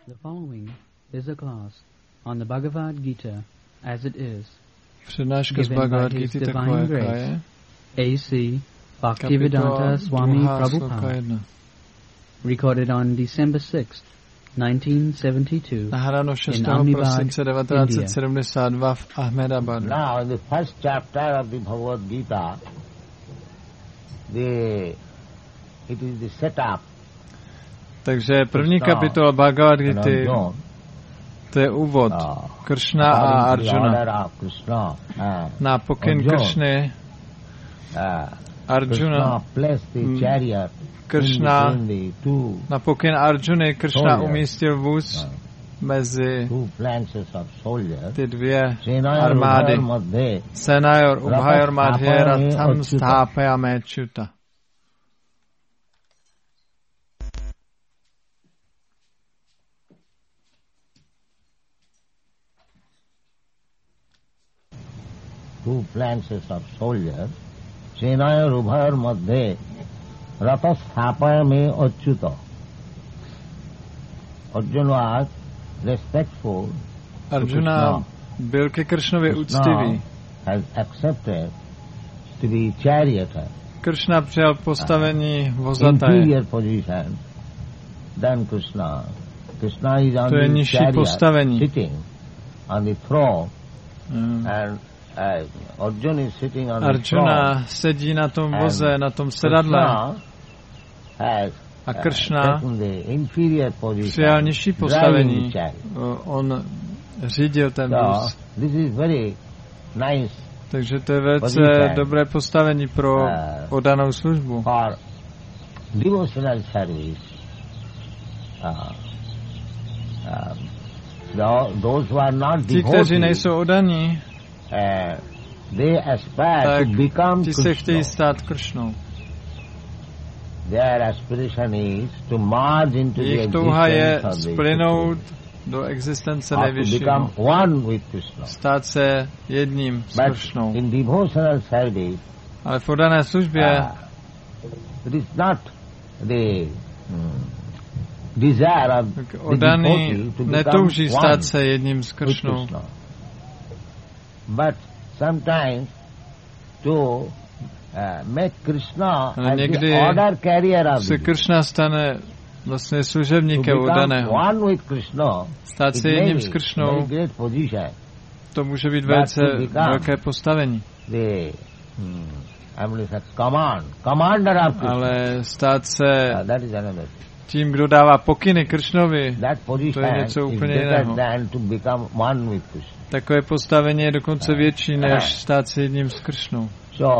The following is a class on the Bhagavad Gita as it is, Přednáška z given by Bhagavad His Gita taková, Divine jaká Grace, je. A.C. Bhaktivedanta Swami Druhá, sloka Prabhupada, 1. recorded on December 6th, 1972, Nahráno 6. in Ahmedabad, prosince 1972 v Ahmedabadu. Now, in the first chapter of the Bhagavad Gita, it is the setup. Takže první kapitola Bhagavad Gity, to je úvod. Kršna a Arjuna. Na pokyn Kršny Arjuna, Kršna, na pokyn Arjuny Kršna umístil vůz mezi ty dvě armády. Senayor Ubhayor Madhye Ratham Sthapayame Chuta. Two phalanxes of soldiers, Senaya Ubhayor Madhye Ratha Sthapayame Achyuta. Arjuna was respectful. Arjuna byl ke Kršnovi úctivý. Has accepted to be charioteer. Kršna přijal postavení vozataje. Inferior position than Krishna. Krishna is on the chariot, sitting on the throne, and Arjuna is sitting on the throne. Arjuna sedí na tom voze, na tom sedadle. A Kršna přijal nižší postavení. On řídil ten vůz. Takže to je velice dobré postavení pro oddanou službu. Ti, kteří nejsou oddaní, tak ti se chtějí stát Kršnou. Jejich touha je splynout do existence nejvyššího. Stát se jedním s Kršnou. Ale v oddané službě oddaný netouží stát se jedním s Kršnou. Ale někdy se Kršna stane vlastně služebníkem oddaného. Stát se jedním s Kršnou, to může být velice velké postavení. Ale stát se tím, kdo dává pokyny Kršnovi, to je něco úplně jiného. Takové postavení je dokonce větší, než stát se jedním s Kršnou.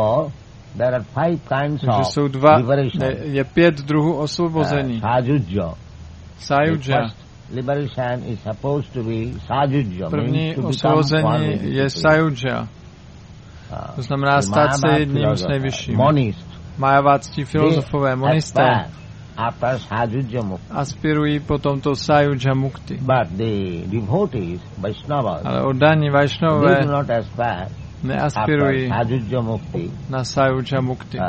Takže jsou je 5 druhů osvobození. Sajudža. První osvobození je sajudža. To znamená stát se jedním s nejvyšším. Majaváctví filozofové, monisté, aspirují po tomto sajudža mukti. Ale oddaní Vaishnavové neaspirují na sajudža mukti.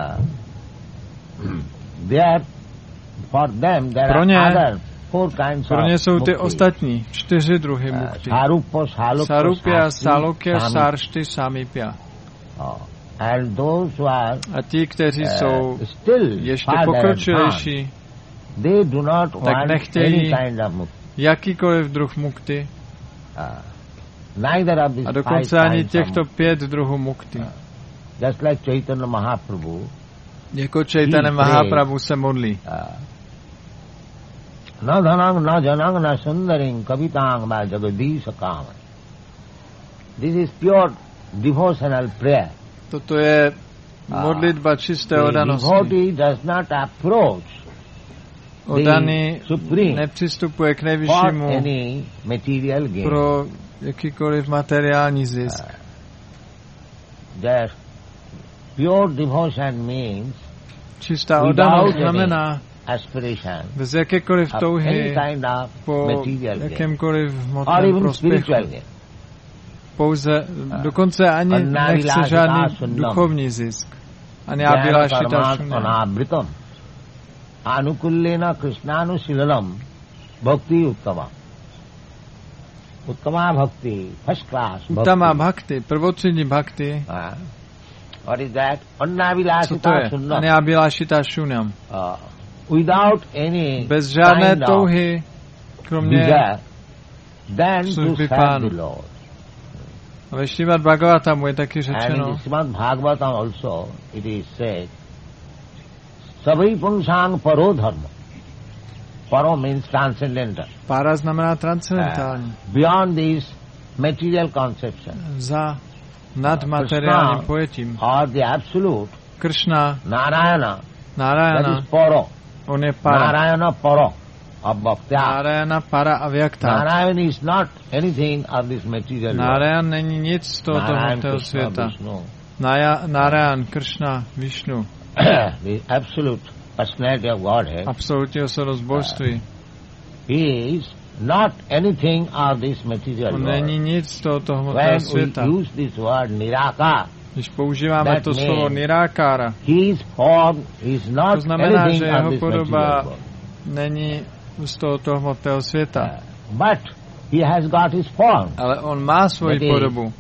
Pro ně jsou ty ostatní 4 druhy mukti. Sarupya, Salokya, Saršty, Samipya. A ti, kteří jsou ještě pokročilejší, tak nechtějí jakýkoliv druh mukti. A dokonce ani těchto 5 druhů mukti. Jako Chaitanya Mahaprabhu se modlí. Na dhanang, na janang, na sundaring, kavitang, ma jagadisha kama. This is pure devotional prayer. Toto je modlitba čisté oddanosti. Oddaný nepřistupuje k nejvyššímu pro jakýkoliv materiální zisk. Čistá oddanost znamená bez jakékoliv touhy po jakémkoliv hmotném prospěchu. Pouze, dokonce ani nechce žádný duchovní zisk. Ani abhilášita šunya. Anukullena Krishnanu Silalam Bhakti Uttama. Uttama bhakti, first class bhakti. Uttama bhakti, prvotřídní bhakti. What is that? Annavilasita Shunyam. Annavilasita Shunyam. Without any bez žádné touhy, kromě služby Pánu. A ve Šrimad Bhagavatamu je taky řečeno. And in Šrimad Bhagavatam also it is said, Savai Punsang Paro Dharma. Paro means transcendental. Para znamená transcendentální. Beyond this material conception. Za nadmateriálním pojetím. Or the absolute. Krishna. Narayana. Narayana. That is Paro. On je para. Narayana Paro. Narayana para avyakta. Narayan is not anything of this material world. Narayan není nic z tohoto hmotného světa. Narayan, Krishna, Vishnu. The absolute personality of Godhead. Absolutní osobnost božství. He is not anything of this material world. On není nic z tohoto hmotného světa. When we use this word nirakara, když používáme to slovo nirákára, his form is not to znamená, že anything of jeho this podoba material world. není z tohoto hmotného světa. But he has got his form. Ale on má svoji podobu.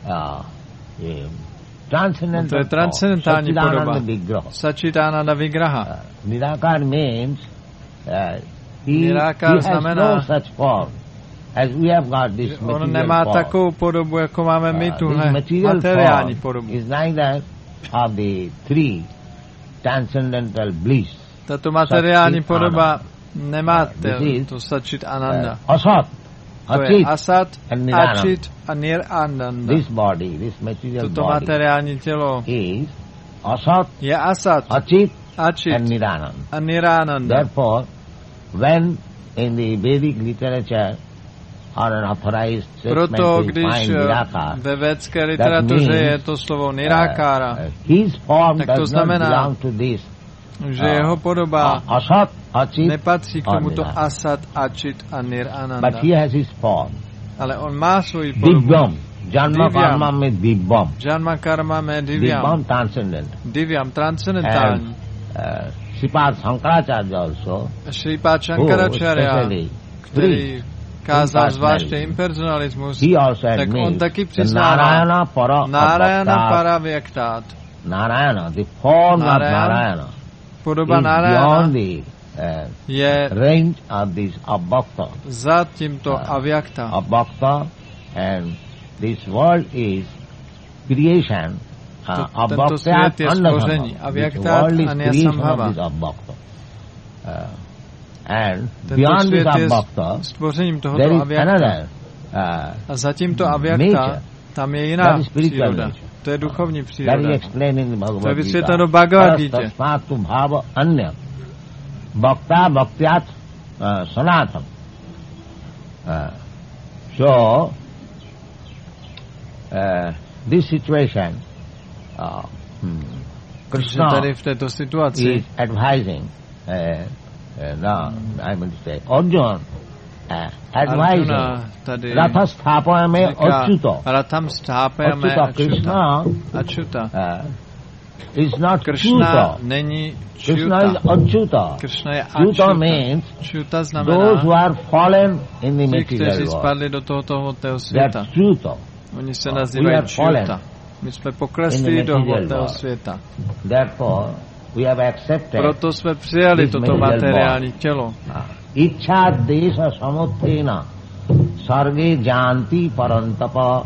To je transcendentální podoba. Sačitánanda Vigraha. Nirakar means he has no such form as we have got this material form. On nemá takovou podobu, jako máme my tuhle materiální podobu. Is neither of the three transcendental bliss. Tato materiální podoba nemá to Sačit Ananda. Asat, to je Asat, Achit a Nir-Ananda. This body, this material toto materiální tělo is Asat, je Asat, Achit and Nir-Ananda. Therefore, when in the Vedic literature or an authorized statement proto, když ve védské literatuře je to slovo Nirákára, tak to znamená, že jeho podoba nepatří k tomuto Asat, Achit a Nir-Ananda. But he has his form. Ale on má svoji podobu. Janma karma mein divyam. Janma karma mein divyam. Divyam transcendent. Divyam transcendentální. Sripad Shankaracharya also. Sripad Shankaracharya, který kázal zvláště impersonalismus, tak on taky přiznává Narayana para vyaktát. Narayana, the form of Narayana, podoba Narayana je range of this Abhakta. Za tímto avyakta. Abhakta, and this world is creation. Tento svět je stvoření. Avyakta a Nyasambhava. And beyond this Abhakta, stvořením tohoto avyakta. A za tímto avyakta tam je jiná příroda. To je duchovní příroda. To je vysvětleno v Bhagavad Gita. Bhakta bhaktyat sanatam. So, this situation, Krishna tady v této situaci is advising, I mean to say, Arjuna advising, Ratha sthapayame achyuta. Ratham sthapayame achyuta. Is not Krishna není Krishna is achyuta. Krishna je achyuta means achyuta znamená those who are fallen in the material kteří spadli do tohoto hmotného světa. Oni se nazývají achyuta. My jsme poklesli do hmotného světa. Therefore, we have accepted. Proto jsme přijali toto materiální tělo. Ichcha desha samuttena sarge janti parantapa.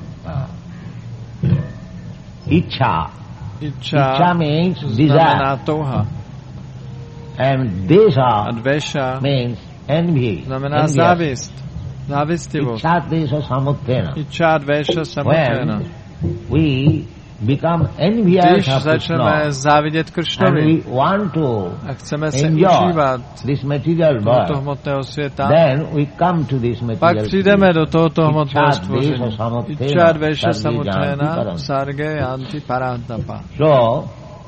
Ichcha means desire. Touha. And desha means envy. Znamená závist. Závistivost. Ichcha desha samuttena. Ichcha dvesha samuttena. We become envious když začneme závidět Kršnovi a chceme se užívat tohoto hmotného světa, pak přijdeme do tohoto hmotného stvoření. Ichcha dvesha samuttena sarge yanti parantapa. So,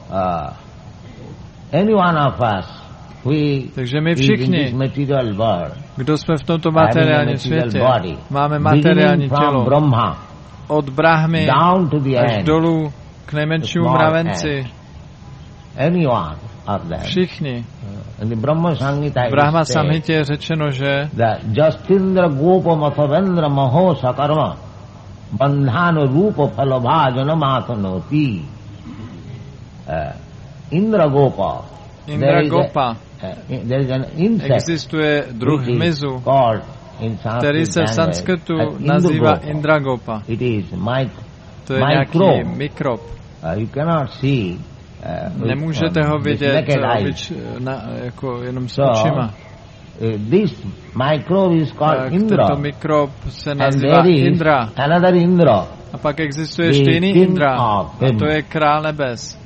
any one of us, takže my všichni, kdo jsme v tomto materiálním světě, máme materiální tělo, od Brahmy až dolů k nejmenšímu mravenci, Všichni. V Brahma Samhitě je řečeno, že Justindra Gopa Mathavendra Maho Sakarma Bandhana Rupa Phalabhajana Matanoti. Indra Gopa. Existuje druh hmyzu, který se v Sanskrtu nazývá Indragopa. To je nějaký mikrob. Nemůžete ho vidět jako jenom s očima. Tento mikrob se nazývá Indra. A pak existuje ještě jiný Indra. A to je král nebes.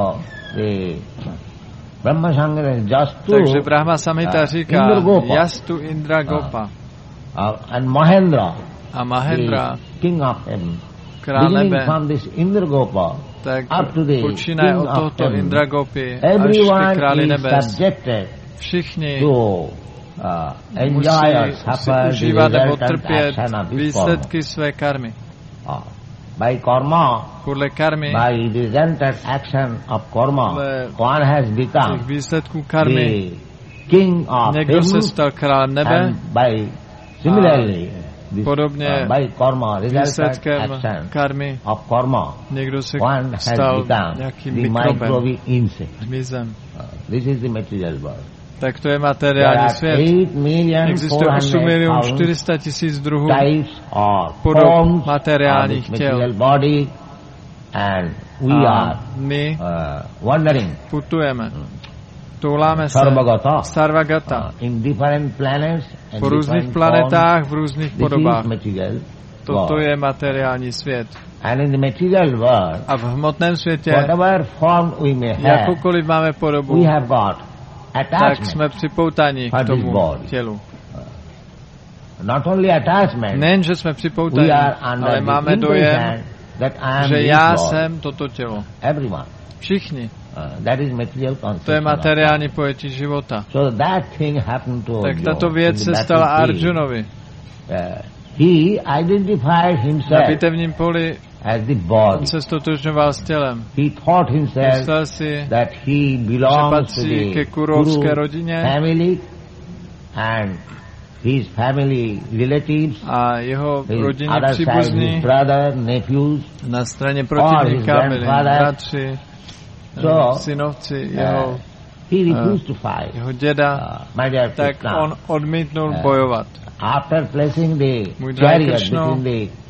Takže Brahma Samhita říká Yastu Indra Gopa. A Mahendra, král nebe, tak počínaje od tohoto Indra Gopy až ke králi nebes. Všichni musí si užívat nebo trpět výsledky své karmy. Podle karmy, podle výsledků karmy, někdo se stal králem nebe a podobně výsledkem karmy někdo se stal nějakým mikrobem, hmyzem. Tak to je materiální svět. Existuje 8 400 000 druhů podob materiálních těl. A my putujeme, touláme se Sarvagata po různých planetách v různých podobách. Toto je materiální svět. A v hmotném světě, jakoukoliv máme podobu, tak jsme připoutaní k tomu tělu. Nejen, že jsme připoutaní, ale máme dojem, že já jsem toto tělo. Všichni. To je materiální pojetí života. Tak tato věc se stala Arjunovi. Na bitevním poli on se stotožňoval s tělem. Myslel si, že patří ke kurovské rodině a jeho rodinní příbuzní na straně protivníka byli bratři, synovci, jeho děda, tak on odmítnul bojovat. Můj drahý Kršno,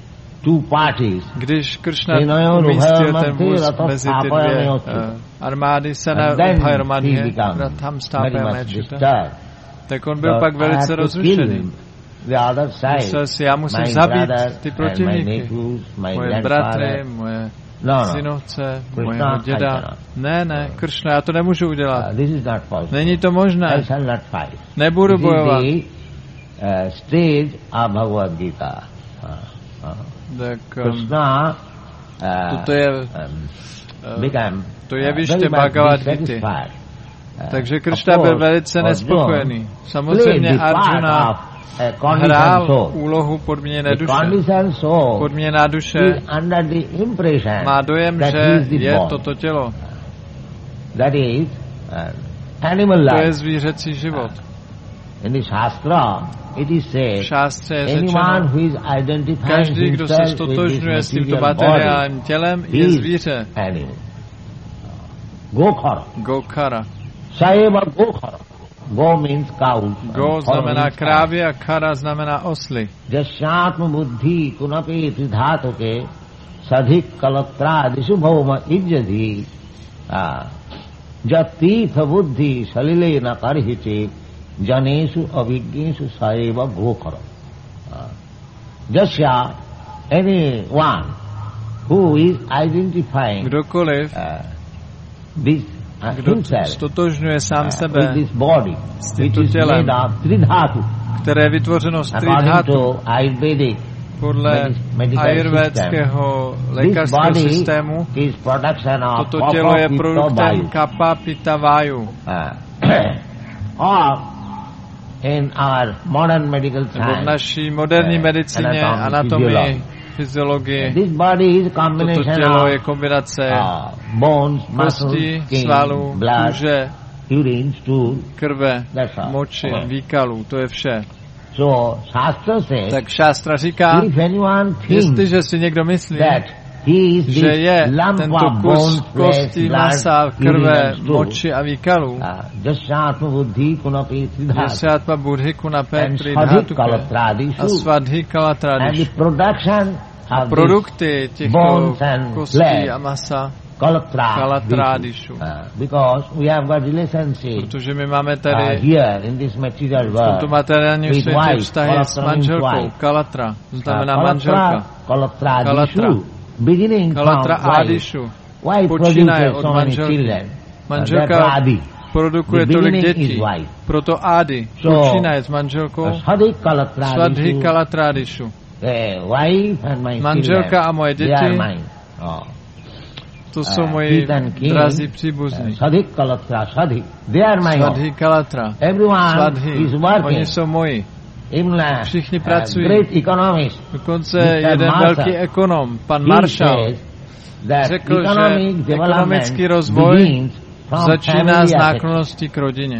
když Kršna umístil ten vůz mezi ty dvě armády Sena Bhairomadhya, Ratham Stápaya, tak on byl pak velice rozrušený. Myslel si, já musím zabít ty protivníky, moje bratry, moje synovce, mojeho děda. Ne, Kršna, já to nemůžu udělat. Není to možné. Nebudu bojovat. Tak toto je to jeviště Bhagavad Gita. Takže Kršna byl velice nespokojený. Samozřejmě Arjuna hrál úlohu podměněné duše. Podměněná duše má dojem, že je toto tělo. To je zvířecí život. V šástře je řečeno, každý, kdo se stotožňuje s tímto materiálním tělem, je zvíře. Gokara. Go znamená krávy a kara znamená osly. Jasyatma buddhi kunapi tridhatoke sadhik kalatradisu bhauma ijjadhi jatitha buddhi salilena karhite janesu avijnesu saeva gokara. Jasya, anyone who is identifying this kdo stotožňuje sám sebe s tímto tělem, které je vytvořeno z tridhatu, podle ayurvédského lékařského systému, toto tělo je produktem kapha, pitta, váju. Nebo v naší moderní medicíně, anatomii, fyziologii. Toto tělo je kombinace kostí, svalů, kůže, krve, moči, výkalů, to je vše. Tak šástra říká, jestliže si někdo myslí, že je tento kus kostí, masa, krve, moči a výkalů, Jasyatma buddhi kunapetri dhatuke a svadhi kalatradishu. A produkty těchto kostí a masa kalatradishu. Protože my máme tady v tomto materiálním světě vztahy s manželkou. Kalatra, znamená manželka. Kalatra Adishu. Počínaje od manželky. Manželka produkuje tolik dětí. Proto Adi počínaje s manželkou Svadhi Kalatradishu. Manželka a moje děti, to jsou moji drazí příbuzní. Svadhi Kalatra. Svadhi. Oni jsou moji. Všichni pracují. Dokonce jeden velký ekonom, pan Marshall, řekl, že ekonomický rozvoj začíná z náklonnosti k rodině.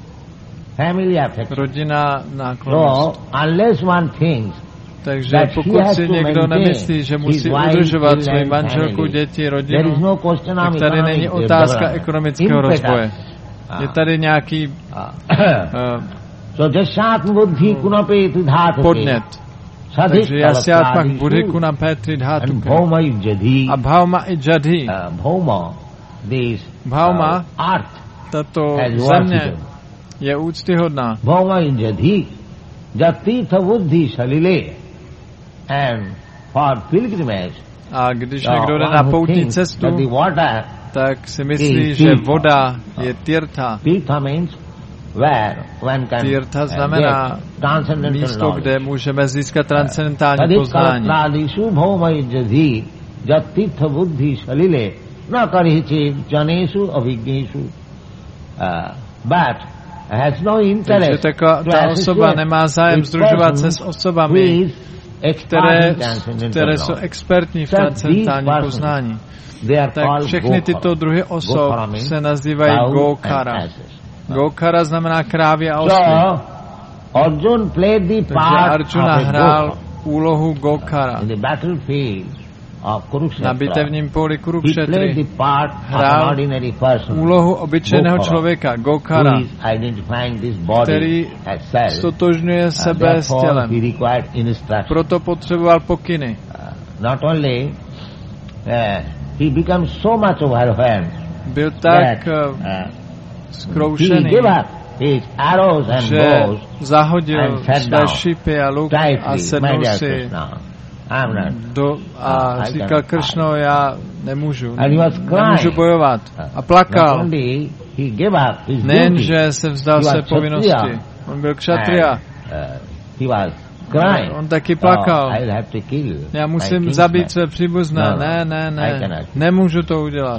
Rodinná náklonnost. Takže pokud si někdo nemyslí, že musí udržovat svoji manželku, děti, rodinu, tak tady není otázka ekonomického rozvoje. Je tady nějaký podnět. Takže Jasyatma buddhi kunapetri dhatuke a bhauma i jadhi. Bhauma, tato země, je úctyhodná. Bhauma i jadhi jatirtha buddhi salile and for pilgrimage. A když někdo jde na poutní cestu, tak si myslí, že voda je tirtha. Tirtha znamená místo, kde můžeme získat transcendentální poznání. Takže ta osoba nemá zájem sdružovat se s osobami, které jsou expertní v transcendentálním poznání. Tak všechny tyto druhy osob se nazývají Gokara. Gokara znamená krávě a osly. Takže Arjuna hrál úlohu Gokara. Na bitevním poli Kurukšetry hrál úlohu obyčejného člověka, Gokara, který stotožňuje sebe s tělem. Proto potřeboval pokyny. Byl tak zkroušený, že zahodil své šipy a luk a sednul si a říkal Kršno, já nemůžu bojovat. A plakal. Nejen, že se vzdal své povinnosti. On byl kšatriya. On taky plakal. Já musím zabít své příbuzné. Ne. Nemůžu to udělat.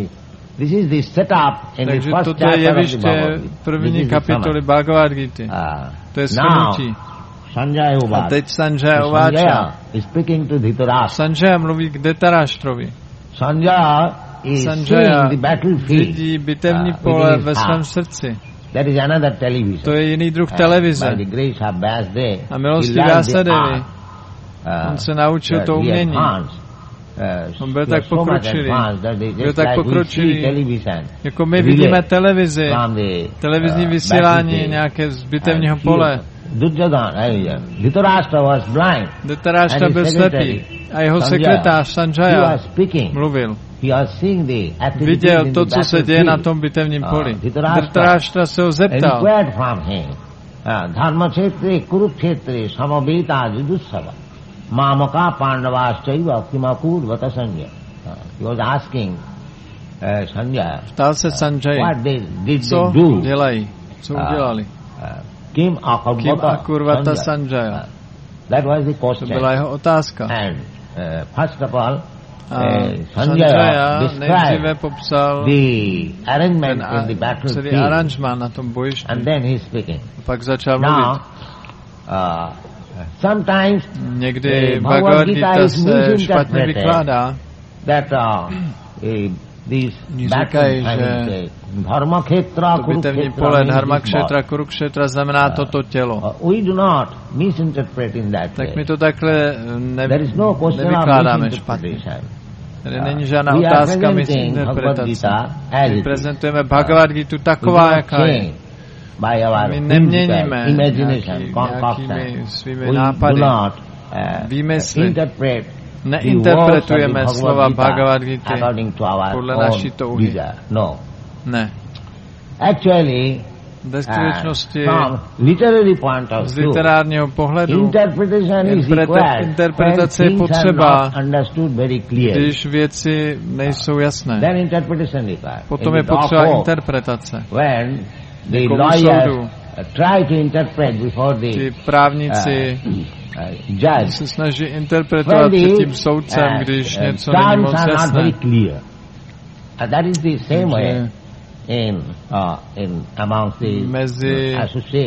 Takže toto je jeviště první kapitoly Bhagavad Gity. To je shrnutí. A teď Sanjaya uváča. Sanjaya mluví k Dhritarashtrovi. Sanjaya vidí bitevní pole ve svém srdci. To je jiný druh televize. A milostí Vyasadevy on se naučil to umění. On byl tak pokročilý, jako my vidíme televizi, televizní vysílání nějaké z bitevního pole. Dhritarashtra byl slepý a jeho sekretář Sanjaya mluvil. Viděl to, co se děje na tom bitevním poli. Dhritarashtra se ho zeptal. Dharmakshetre Kurukshetre samaveta judussava mamaka pandavaschaiva kimakur vata Sanjaya. He was asking Sanjaya. Ptal se Sanjaya, co dělají, co udělali. Kim akurvata Sanjaya. To byla jeho otázka. First of all, Sanjaya nejdříve popsal celý aranžmán na tom bojišti. Pak začal mluvit. Někdy Bhagavad Gita se špatně vykládá. Říkají, že to bitevní pole Dharmakšetra, Kurukšetra znamená toto tělo. Tak my to takhle nevykládáme špatně. Tady není žádná otázka misinterpretace. My prezentujeme Bhagavad Gitu taková, jaká je. My neměníme nějakými svými nápady, výmysly. Neinterpretujeme slova Bhagavad Gita podle naší touhy. Ne. Ve skutečnosti z literárního pohledu interpretace je potřeba, když věci nejsou jasné. Potom je potřeba interpretace. Někomu soudu ti právníci se snaží interpretovat před tím soudcem, když něco není moc jasné. Mezi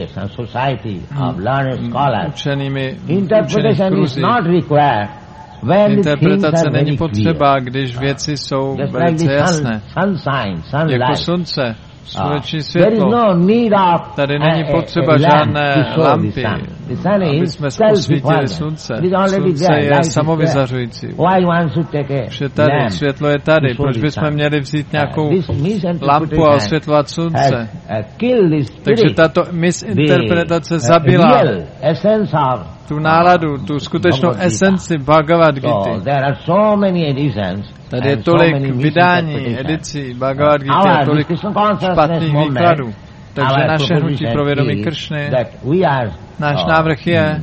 učenými kruzí interpretace není potřeba, když věci jsou velice jasné. Jako slunce, sluneční světlo. Tady není potřeba žádné lampy, aby jsme osvítili slunce. Slunce je samovyzařující. Vše tady, světlo je tady. Proč bychom měli vzít nějakou lampu a osvětlovat slunce? Takže tato misinterpretace zabila tu náladu, tu skutečnou esenci Bhagavad Gita. Tady je tolik vydání, edicí Bhagavad Gita, tolik špatných výkladů. Takže naše hnutí pro vědomí Kršny, náš návrh je,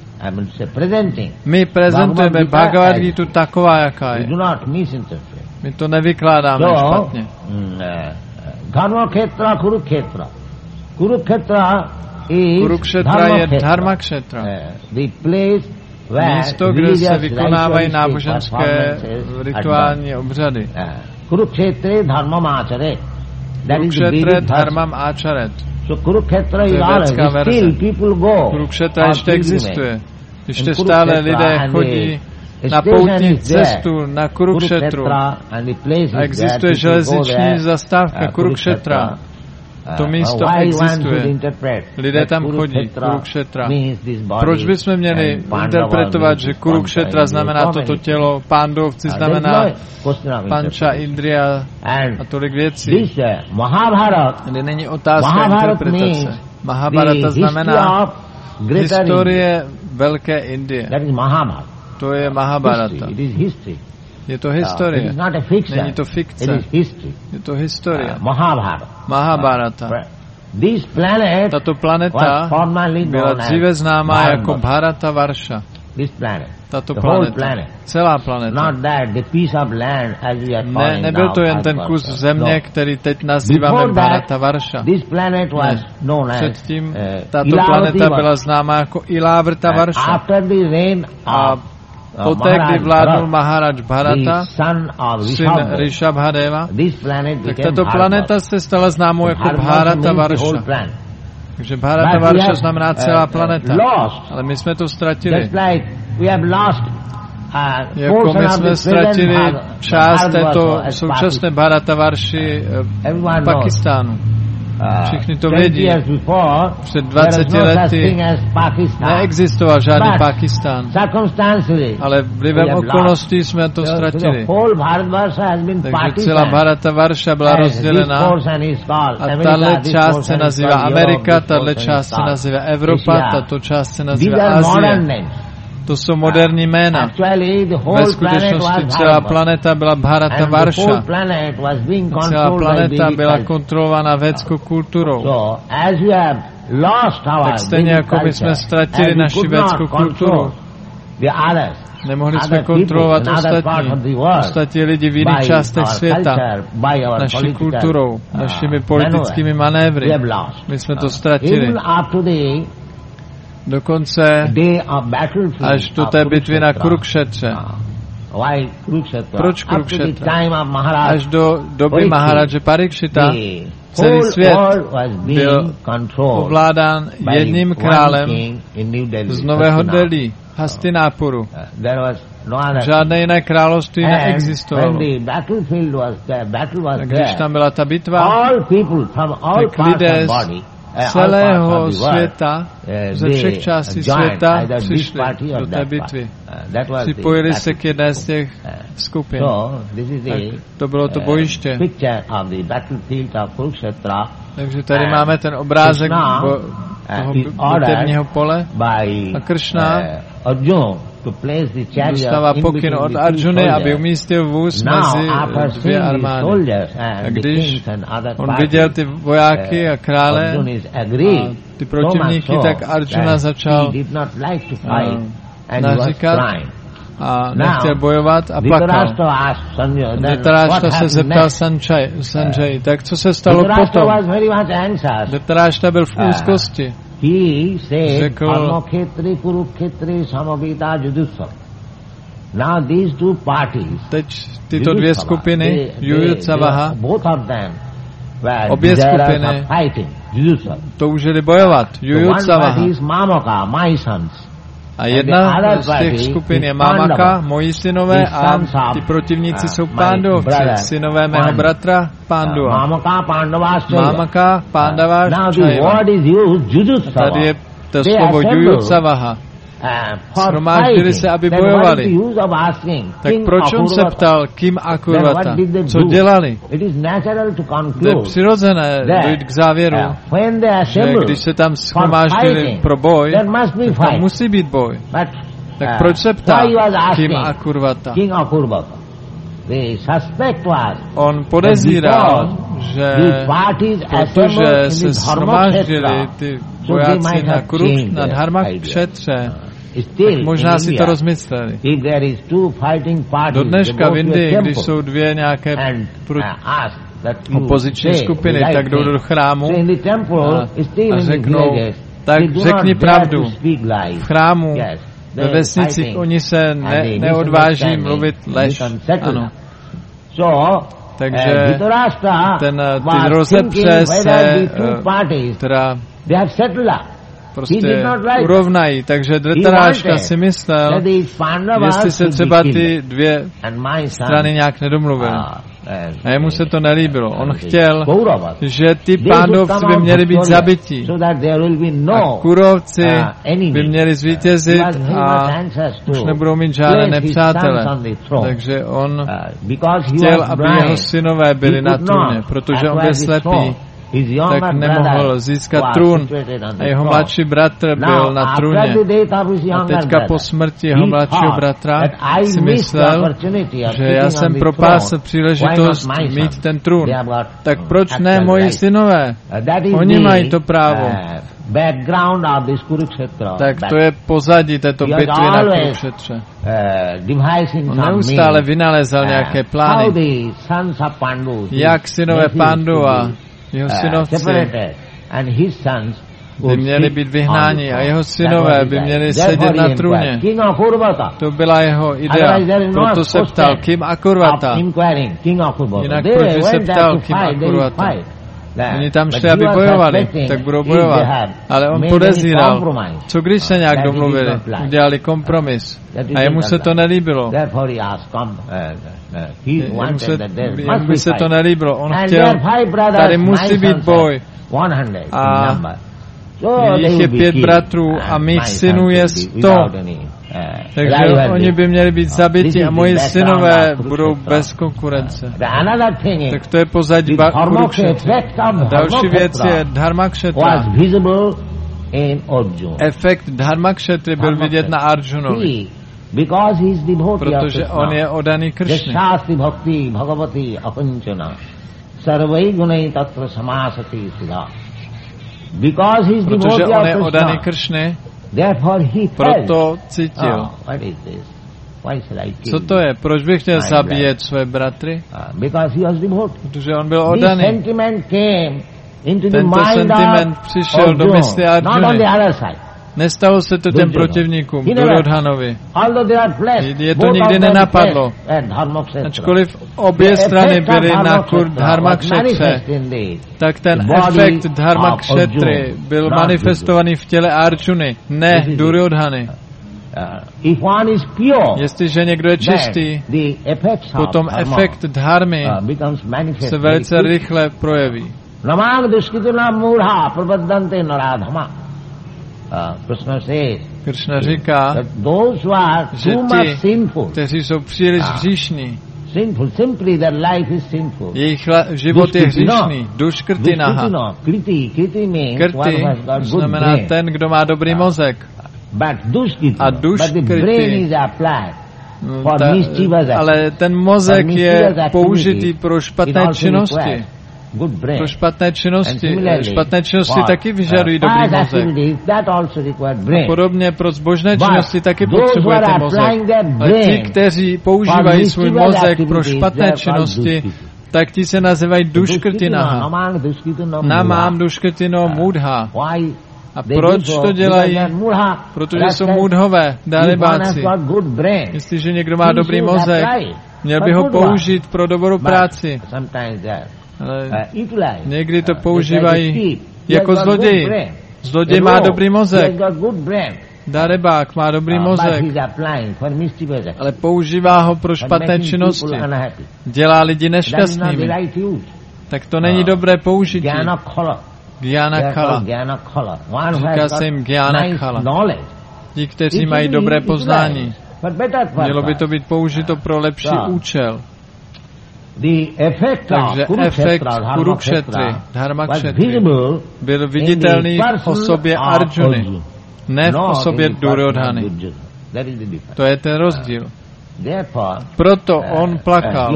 my prezentujeme Bhagavad Gitu taková, jaká je. My to nevykládáme špatně. Kurukšetra je Dharmakšetra. Místo, kde se vykonávají náboženské rituální obřady. Kurukshetre dharmam acharet. To je vědská verze. Kurukšetra ještě existuje. Ještě stále lidé chodí na poutní cestu na Kurukšetru. A existuje železniční zastávka Kurukšetra. To místo existuje. Lidé tam chodí, Kurukšetra. Proč bychom měli interpretovat, že Kurukšetra znamená toto tělo, Pándovci znamená Panča Indriya a tolik věcí? Kde není otázka interpretace. Mahabharata znamená historie Velké Indie. To je Mahabharata. Je to historie. Není to fikce. Je to historie. Mahabharata. Tato planeta byla dříve známá jako Bharata Varsha. Tato planeta. Celá planeta. Nebyl to jen ten kus země, který teď nazýváme Bharata Varsha. Předtím tato planeta byla známá jako Ilavrta Varsha. A poté, kdy vládnul Maharaj Bharata, syn Rishabhadeva, tak tato planeta se stala známou jako Bharata Varsha. Takže Bharata Varsha znamená celá planeta. Ale my jsme to ztratili. Jako my jsme ztratili část této současné Bharata Varši v Pakistánu. Všichni to vědí. Před 20 lety neexistoval žádný Pakistán. Ale vlivem okolností jsme to ztratili. Takže celá Bharata Varsha byla rozdělená. A tato část se nazývá Amerika, tato část se nazývá Evropa, tato část se nazývá Asie. To jsou moderní jména. Ve skutečnosti celá planeta byla Bharata Varsha. Celá planeta byla kontrolována védskou kulturou. Tak stejně jako my jsme ztratili naši védskou kulturu, nemohli jsme kontrolovat ostatní lidi v jiných částech světa naší kulturou, našimi politickými manévry. My jsme to ztratili. Dokonce až do té bitvy na Kurukšetře. Proč Kurukshetra? Až do doby Maharaja Parikshita celý svět byl ovládán jedním králem z Nového Delhi, Hastinápuru. Žádné jiné království neexistovalo. Když tam byla ta bitva, tak lidé z celého světa, ze všech částí světa přišli do té bitvy. Připojili se k jedné z těch skupin. Tak to bylo to bojiště. Takže tady máme ten obrázek toho bitevního pole a Kršna dostává pokyn od Arjuny, aby umístil vůz mezi dvě armády. A když on viděl ty vojáky a krále a ty protivníky, tak Arjuna začal naříkat a nechtěl bojovat a plakal. Dhritarashtra se zeptal Sanjay, tak co se stalo potom? Dhritarashtra byl v úzkosti. Řekl, teď tyto dvě skupiny, Yuyutsavaha, obě skupiny toužili bojovat. Yuyutsavaha. A jedna z těch skupin je Mamaka, moji synové, a ty protivníci jsou Pándovci, synové mého bratra Pándova. Mamaka, Pándava, Čajva. Tady je to slovo Yuyutsavaha. Shromáždili se, aby bojovali. Tak proč on se ptal, kým Akurvata? Co dělali? To je přirozené dojít k závěru, že když se tam shromáždili pro boj, tak tam musí být boj. Tak proč se ptá, kým Akurvata? On podezíral, že protože se shromáždili ty vojáci na Dharmakšetře, tak možná si to rozmysleli. Do dneška v Indii, když jsou dvě nějaké opoziční skupiny, tak jdou do chrámu a řeknou, tak řekni pravdu. V chrámu, ve vesnicích, oni se neodváží mluvit lež. Ano. Takže ty rozepře se teda prostě urovnají. Takže Dhritarashtra si myslel, jestli se třeba ty dvě strany nějak nedomluvily. A jemu se to nelíbilo. On chtěl, že ty Pándovci by měli být zabiti. A Kurovci by měli zvítězit a už nebudou mít žádné nepřátele. Takže on chtěl, aby jeho synové byli na trůně, protože on byl slepý, tak nemohl získat trůn. A jeho mladší bratr byl na trůně. A teďka po smrti jeho mladšího bratra si myslel, že já jsem propásl příležitost mít ten trůn. Tak proč ne moji synové? Oni mají to právo. Tak to je pozadí této bitvy na Kurukshetře. On neustále vynalezal nějaké plány, jak synové Pandava, jeho synovci by měli být vyhnáni a jeho synové by měli sedět na trůně. To byla jeho idea. Proto se ptal, kým Akurvata. Jinak proč by se ptal, kým Akurvata? Oni tam šli, aby bojovali, tak budou bojovat. Ale on podezíral, co když se nějak domluvili, udělali kompromis. A jemu se to nelíbilo. Jemu by se to nelíbilo. On chtěl, tady musí být boj. A jich je 5 bratrů a mých synů je 100. Takže oni by měli být zabiti a moji synové budou bez konkurence. Tak to je pozadí Kurukshetra. Další věc je Dharmakšetra. Efekt Dharmakšetry byl vidět na Arjunovi, protože on je oddaný Kršně. Protože on je oddaný Kršny, proto cítil. Co to je? Proč bych chtěl zabíjet své bratry? Protože on byl oddaný. Tento sentiment přišel do mysli Arjuny. Nestalo se to těm protivníkům, Duryodhanovi. Je to nikdy nenapadlo. Ačkoliv obě strany byly na Dharmakšetře, tak ten efekt Dharmakšetry byl manifestovaný v těle Arjuny, ne Duryodhany. Jestliže někdo je čistý, potom efekt dharmy se velice rychle projeví. Krishna říká, že ti, kteří jsou příliš hříšní, jejich život je hříšný. Duškrtinaha. Krti znamená ten, kdo má dobrý mozek. A duškrti, ale ten mozek je použitý pro špatné činnosti. Pro špatné činnosti taky vyžadují dobrý mozek. A podobně pro zbožné činnosti taky potřebujete mozek. Ale ti, kteří používají svůj mozek pro špatné činnosti, tak ti se nazývají duškrtinaha. Namám duškrtino mudha. A proč to dělají? Protože jsou mudhové, dálibáci. Jestliže někdo má dobrý mozek, měl by ho použít pro dobrou práci. Ale někdy to používají jako zloději. Zloděj má dobrý mozek. Darebák má dobrý mozek, ale používá ho pro špatné činnosti. Dělá lidi nešťastnými. Tak to není dobré použití. Gyana khala. Říká se jim Gyana khala. Ti, kteří mají dobré poznání. Mělo by to být použito pro lepší účel. Takže efekt Kurukšetry, Dharmakšetry, byl viditelný v osobě Arjuny, ne v osobě Duryodhany. To je ten rozdíl. Proto on plakal.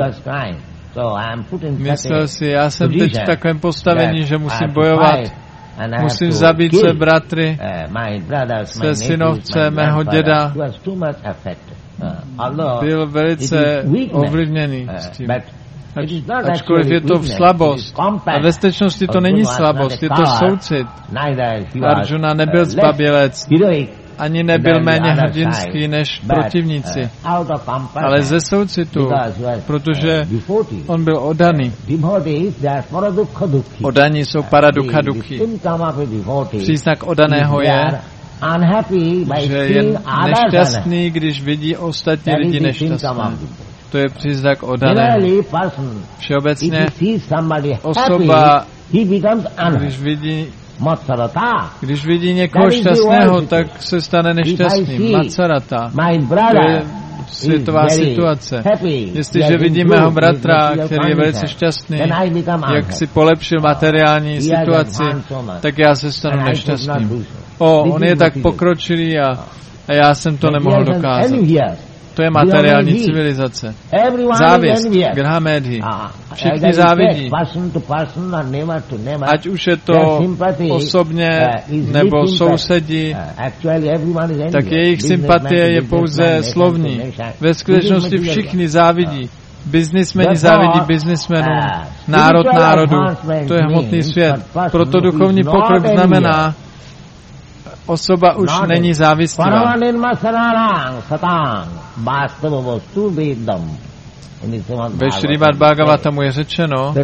Myslel si, já jsem teď v takovém postavení, že musím bojovat, musím zabít své bratry, své synovce, mého děda. Byl velice ovlivněný s tím. Ačkoliv je to slabost. A ve skutečnosti to není slabost, je to soucit. Arjuna nebyl zbabělec, ani nebyl méně hrdinský než protivníci, ale ze soucitu, protože on byl oddaný. Oddaní jsou paradukha dukhi. Příznak oddaného je, že je nešťastný, když vidí ostatní lidi nešťastné. To je příznak oddaného. Všeobecně osoba, když vidí někoho šťastného, tak se stane nešťastným. Matsarata. To je světová situace. Jestliže vidím mého bratra, který je velice šťastný, jak si polepšil materiální situaci, tak já se stanu nešťastným. On je tak pokročilý a já jsem to nemohl dokázat. To je materiální civilizace. Závěst, grahamedhi. Všichni závidí. Ať už je to osobně nebo sousedí, tak jejich sympatie je pouze slovní. Ve skutečnosti všichni závidí. Biznismeni závidí biznismenům, národ národu. To je hmotný svět. Proto duchovní pokrok znamená, osoba už není závistivá. Ve Šrimad Bhagavatamu je řečeno,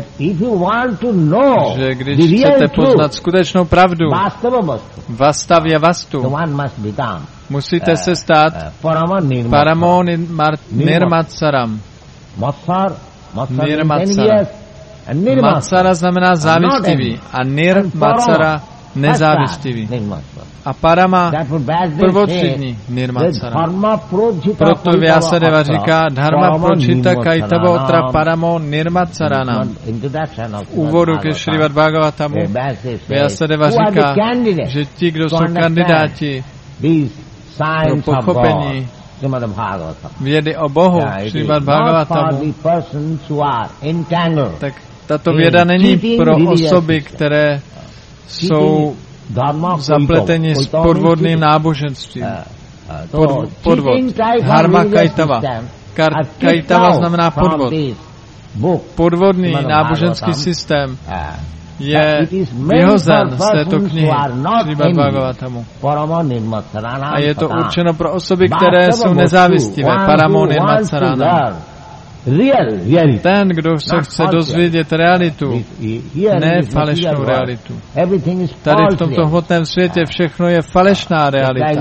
že když chcete poznat skutečnou pravdu, vastavya vastu, musíte se stát paramo nirmatsaram. Matsara znamená závistivý a nirmatsara nezávistivý. A parama prvotřídní nirmatsara. Proto Vyasadeva říká dharma pročita kaitavotra paramo nirmatsarana. V úvodu ke Šrimad Bhagavatamu Vyasadeva říká, že ti, kdo jsou kandidáti pro pochopení vědy o Bohu, Šrimad Bhagavatamu, tak tato věda není pro osoby, které jsou zapleteni s podvodným náboženstvím. Podvod. Dharma kaitava. Kaitava znamená podvod. Podvodný náboženský systém je vyhozen z této knihy Šrímad Bhagavatamu. A je to určeno pro osoby, které jsou nezávistivé. Paramo nirmatsarana. Ten, kdo se chce dozvědět realitu, ne falešnou realitu. Tady v tomto hmotném světě všechno je falešná realita.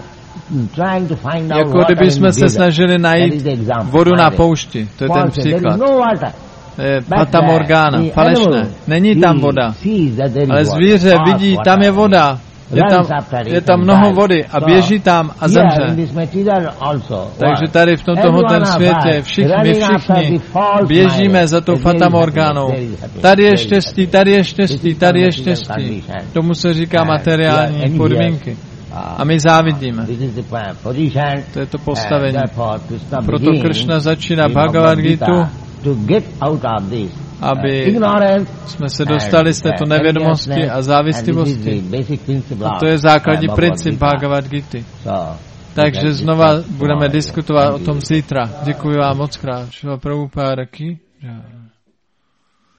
Jako kdyby jsme se snažili najít vodu na poušti. To je ten příklad. Fata Morgana, falešné. Není tam voda. Ale zvíře vidí, tam je voda. Je tam mnoho vody a běží tam a zemře. Takže tady v tomto hmotném světě všichni běžíme za tou Fata Morganou. Tady je štěstí, tady je štěstí, tady je štěstí. Tomu se říká materiální podmínky. A my závidíme. To je to postavení. Proto Krishna začíná Bhagavad Gitu, aby jsme se dostali z této nevědomosti a závistivosti. A to je základní princip Bhagavad Gity. Takže znova budeme diskutovat o tom zítra. Děkuji vám moc krát. Šila Prabhupáda ki.